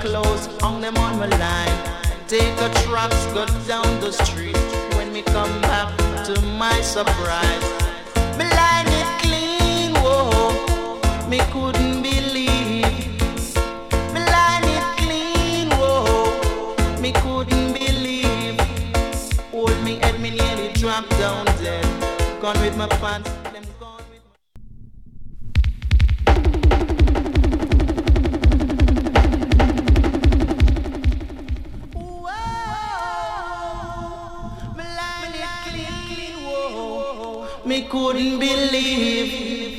clothes, hung them on my line. Take a trucks, go down the street. When me come back to my surprise, me line it clean, whoa, me couldn't believe. Me line it clean, whoa, me couldn't believe. Hold me head, me nearly dropped down dead. Gone with my pants. Me couldn't believe